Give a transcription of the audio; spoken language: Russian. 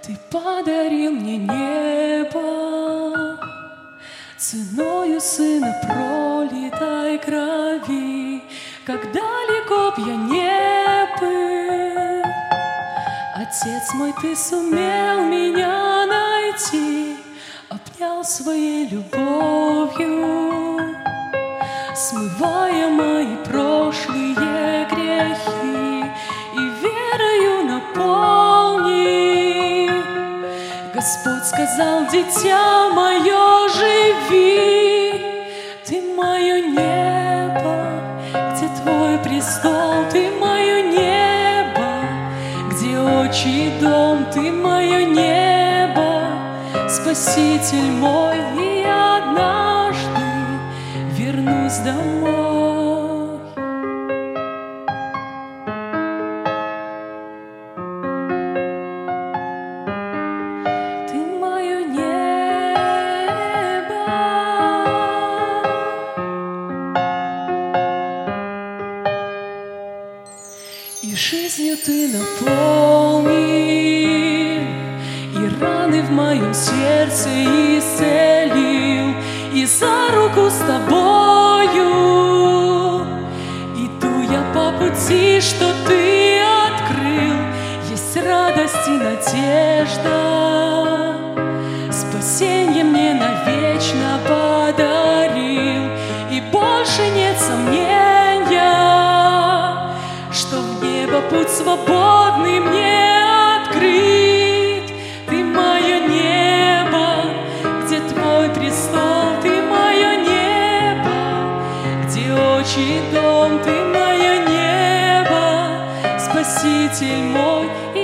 Ты подарил мне небо ценою сына пролитой крови. Как далеко б я не был, Отец мой, ты сумел меня найти, обнял своей любовью, смывая мои прошлые грехи и верою наполнил. Господь сказал: дитя мое, живи, ты мое небо, где твой престол, ты мое небо, где отчий дом, ты мое небо, Спаситель мой, и я однажды вернусь домой. Ты мое небо, и жизнью ты наполнил, и раны в моем сердце исцелил, и за руку с тобою иду я по пути, что ты открыл. Есть радость и надежда, спасенье мне навечно подарил, и больше нет сомнения, что в небо путь свободный мне открыт. Ты мое небо, где твой престол, ты мое небо, где отчий дом, ты мое небо, Спаситель мой,